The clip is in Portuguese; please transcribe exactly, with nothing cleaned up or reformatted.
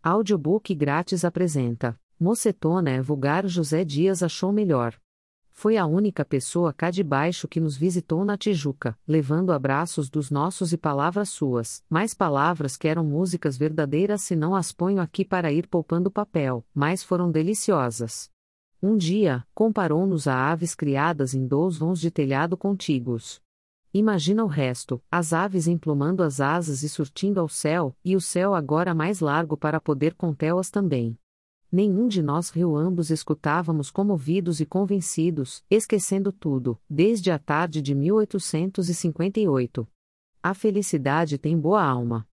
Audiobook grátis apresenta. Mocetona é vulgar. José Dias achou melhor. Foi a única pessoa cá de baixo que nos visitou na Tijuca, levando abraços dos nossos e palavras suas, mais palavras que eram músicas verdadeiras se não as ponho aqui para ir poupando papel, mas foram deliciosas. Um dia, comparou-nos a aves criadas em dois vãos de telhado contíguos. Imagina o resto, as aves emplumando as asas e surtindo ao céu, e o céu agora mais largo para poder contê-las também. Nenhum de nós riu, ambos escutávamos comovidos e convencidos, esquecendo tudo, desde a tarde de mil oitocentos e cinquenta e oito. A felicidade tem boa alma.